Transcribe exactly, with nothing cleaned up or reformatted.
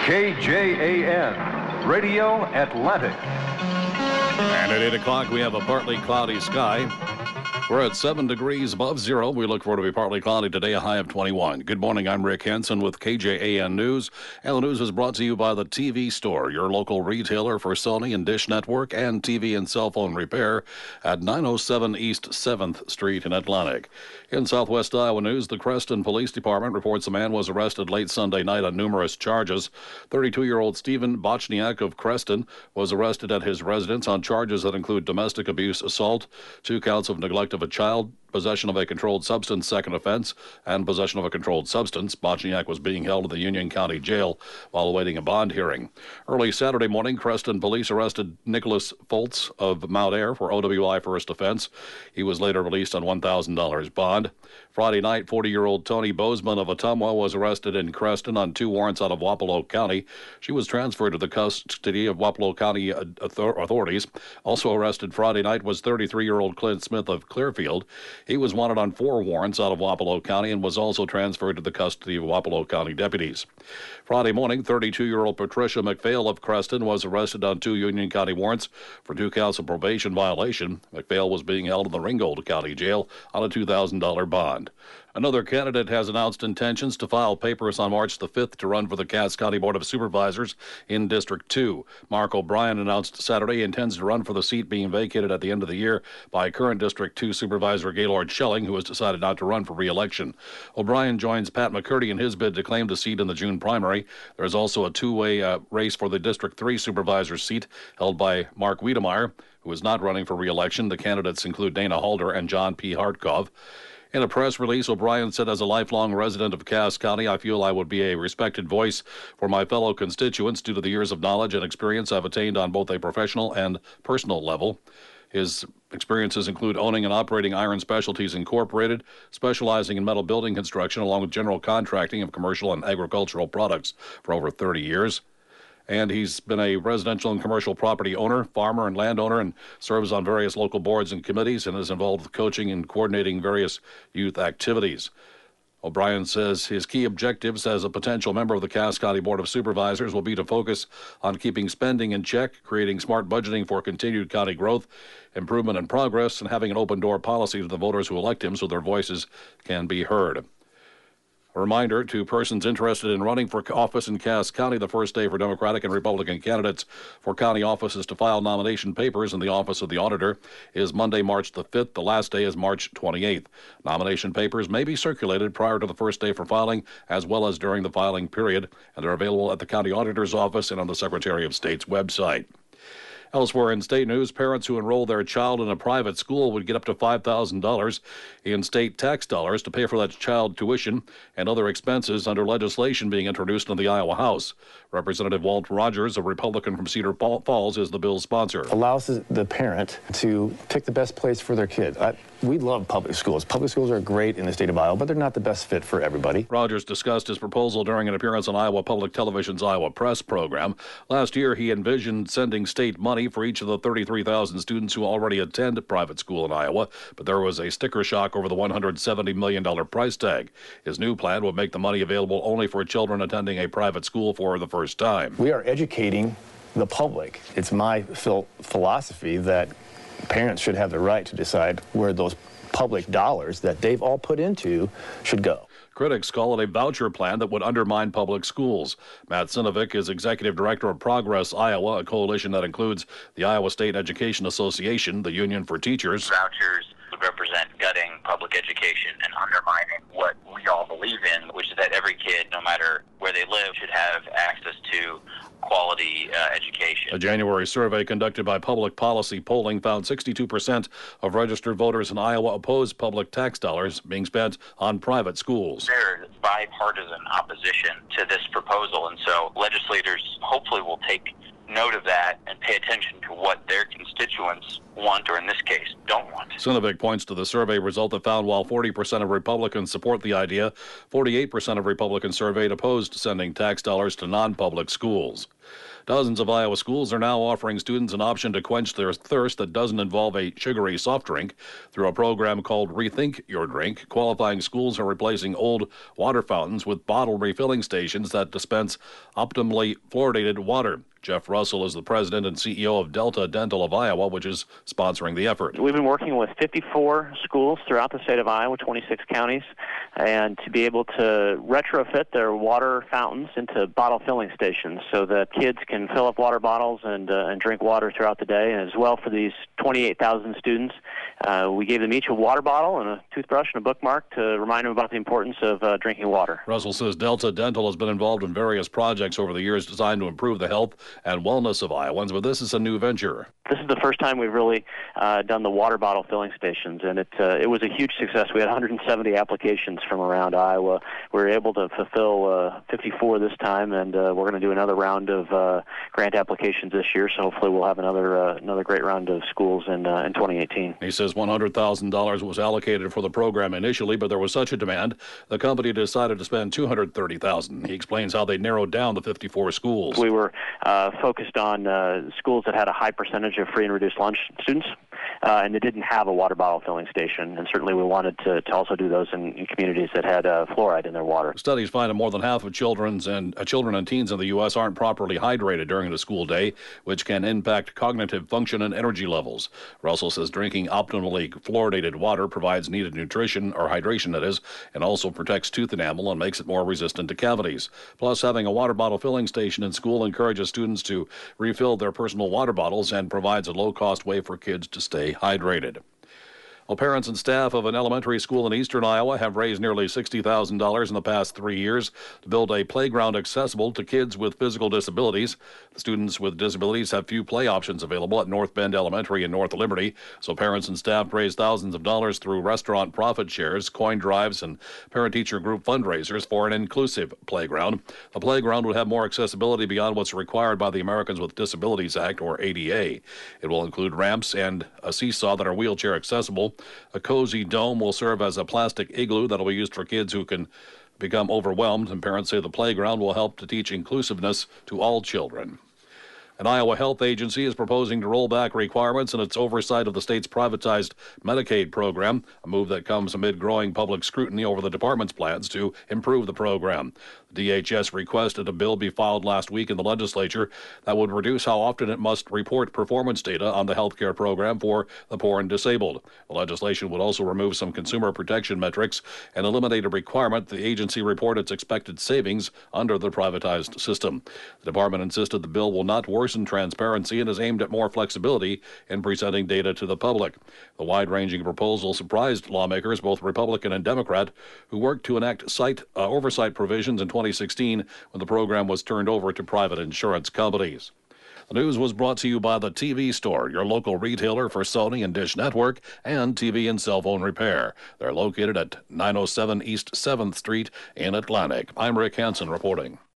K J A N, Radio Atlantic. And at eight o'clock, we have a partly cloudy sky. We're at seven degrees above zero. We look forward to be partly cloudy today, a high of twenty-one. Good morning. I'm Rick Henson with K J A N News. And the news is brought to you by the T V Store, your local retailer for Sony and Dish Network and T V and cell phone repair at nine oh seven East seventh Street in Atlantic. In Southwest Iowa news, the Creston Police Department reports a man was arrested late Sunday night on numerous charges. thirty-two-year-old Stephen Bochniak of Creston was arrested at his residence on charges that include domestic abuse, assault, two counts of neglect of a child, possession of a controlled substance, second offense, and possession of a controlled substance. Bochniak was being held at the Union County Jail while awaiting a bond hearing. Early Saturday morning, Creston police arrested Nicholas Foltz of Mount Air for O W I first offense. He was later released on one thousand dollars bond. Friday night, forty-year-old Tony Bozeman of Ottumwa was arrested in Creston on two warrants out of Wapello County. She was transferred to the custody of Wapello County authorities. Also arrested Friday night was thirty-three-year-old Clint Smith of Clearfield. He was wanted on four warrants out of Wapello County and was also transferred to the custody of Wapello County deputies. Friday morning, thirty-two-year-old Patricia McPhail of Creston was arrested on two Union County warrants for two counts of probation violation. McPhail was being held in the Ringgold County Jail on a two thousand dollars bond. Another candidate has announced intentions to file papers on March the fifth to run for the Cass County Board of Supervisors in District two. Mark O'Brien announced Saturday he intends to run for the seat being vacated at the end of the year by current District two Supervisor Gaylord Schelling, who has decided not to run for re-election. O'Brien joins Pat McCurdy in his bid to claim the seat in the June primary. There's also a two-way uh, race for the District three Supervisor seat held by Mark Wiedemeyer, who is not running for re-election. The candidates include Dana Halder and John P. Hartkov. In a press release, O'Brien said, as a lifelong resident of Cass County, I feel I would be a respected voice for my fellow constituents due to the years of knowledge and experience I've attained on both a professional and personal level. His experiences include owning and operating Iron Specialties Incorporated, specializing in metal building construction, along with general contracting of commercial and agricultural products for over thirty years. And he's been a residential and commercial property owner, farmer, and landowner, and serves on various local boards and committees and is involved with coaching and coordinating various youth activities. O'Brien says his key objectives as a potential member of the Cass County Board of Supervisors will be to focus on keeping spending in check, creating smart budgeting for continued county growth, improvement and progress, and having an open-door policy to the voters who elect him so their voices can be heard. A reminder to persons interested in running for office in Cass County, the first day for Democratic and Republican candidates for county offices to file nomination papers in the office of the auditor is Monday, March the fifth. The last day is March twenty-eighth. Nomination papers may be circulated prior to the first day for filing as well as during the filing period, and are available at the county auditor's office and on the Secretary of State's website. Elsewhere in state news, parents who enroll their child in a private school would get up to five thousand dollars in state tax dollars to pay for that child tuition and other expenses under legislation being introduced in the Iowa House. Representative Walt Rogers, a Republican from Cedar Falls, is the bill's sponsor. Allows the parent to pick the best place for their kid. I, we love public schools. Public schools are great in the state of Iowa, but they're not the best fit for everybody. Rogers discussed his proposal during an appearance on Iowa Public Television's Iowa Press program. Last year, he envisioned sending state money for each of the thirty-three thousand students who already attend private school in Iowa, but there was a sticker shock over the one hundred seventy million dollars price tag. His new plan would make the money available only for children attending a private school for the first time. We are educating the public. It's my phil- philosophy that parents should have the right to decide where those public dollars that they've all put into should go. Critics call it a voucher plan that would undermine public schools. Matt Sinovic is executive director of Progress Iowa, a coalition that includes the Iowa State Education Association, the Union for Teachers. Vouchers would represent gutting public education and undermining what we all believe in, which is that every kid, no matter where they live, should have access to quality uh, education. A January survey conducted by Public Policy Polling found sixty-two percent of registered voters in Iowa oppose public tax dollars being spent on private schools. There's bipartisan opposition to this proposal, and so legislators hopefully will take note of that and pay attention to what their constituents want, or in this case, don't want. Sinovic points to the survey result that found while forty percent of Republicans support the idea, forty-eight percent of Republicans surveyed opposed sending tax dollars to non-public schools. Dozens of Iowa schools are now offering students an option to quench their thirst that doesn't involve a sugary soft drink through a program called Rethink Your Drink. Qualifying schools are replacing old water fountains with bottle refilling stations that dispense optimally fluoridated water. Jeff Russell is the president and C E O of Delta Dental of Iowa, which is sponsoring the effort. We've been working with fifty-four schools throughout the state of Iowa, twenty-six counties, and to be able to retrofit their water fountains into bottle filling stations so that kids can fill up water bottles and uh, and drink water throughout the day. And as well, for these twenty-eight thousand students, uh, we gave them each a water bottle and a toothbrush and a bookmark to remind them about the importance of uh, drinking water. Russell says Delta Dental has been involved in various projects over the years designed to improve the health and wellness of Iowans, but this is a new venture. This is the first time we've really uh, done the water bottle filling stations, and it uh, it was a huge success. We had one hundred seventy applications from around Iowa. We were able to fulfill uh, fifty-four this time, and uh, we're going to do another round of uh, grant applications this year. So hopefully we'll have another uh, another great round of schools in uh, in twenty eighteen. He says one hundred thousand dollars was allocated for the program initially, but there was such a demand, the company decided to spend two hundred thirty thousand dollars. He explains how they narrowed down the fifty-four schools. We were uh, focused on uh, schools that had a high percentage of free and reduced lunch students, uh, and they didn't have a water bottle filling station. And certainly we wanted to, to also do those in, in communities that had uh, fluoride in their water. Studies find that more than half of children's and uh, children and teens in the U S aren't properly hydrated during the school day, which can impact cognitive function and energy levels. Russell says drinking optimally fluoridated water provides needed nutrition, or hydration that is, and also protects tooth enamel and makes it more resistant to cavities. Plus, having a water bottle filling station in school encourages students to refill their personal water bottles and provides a low-cost way for kids to stay hydrated. Well, parents and staff of an elementary school in eastern Iowa have raised nearly sixty thousand dollars in the past three years to build a playground accessible to kids with physical disabilities. The students with disabilities have few play options available at North Bend Elementary in North Liberty, so parents and staff raised thousands of dollars through restaurant profit shares, coin drives, and parent-teacher group fundraisers for an inclusive playground. The playground would have more accessibility beyond what's required by the Americans with Disabilities Act, or A D A. It will include ramps and a seesaw that are wheelchair accessible. A cozy dome will serve as a plastic igloo that will be used for kids who can become overwhelmed, and parents say the playground will help to teach inclusiveness to all children. An Iowa health agency is proposing to roll back requirements in its oversight of the state's privatized Medicaid program, a move that comes amid growing public scrutiny over the department's plans to improve the program. The D H S requested a bill be filed last week in the legislature that would reduce how often it must report performance data on the health care program for the poor and disabled. The legislation would also remove some consumer protection metrics and eliminate a requirement the agency report its expected savings under the privatized system. The department insisted the bill will not worsen transparency and is aimed at more flexibility in presenting data to the public. The wide-ranging proposal surprised lawmakers, both Republican and Democrat, who worked to enact site uh, oversight provisions in twenty sixteen when the program was turned over to private insurance companies. The news was brought to you by the T V Store, your local retailer for Sony and Dish Network and T V and cell phone repair. They're located at nine oh seven East seventh Street in Atlantic. I'm Rick Hansen reporting.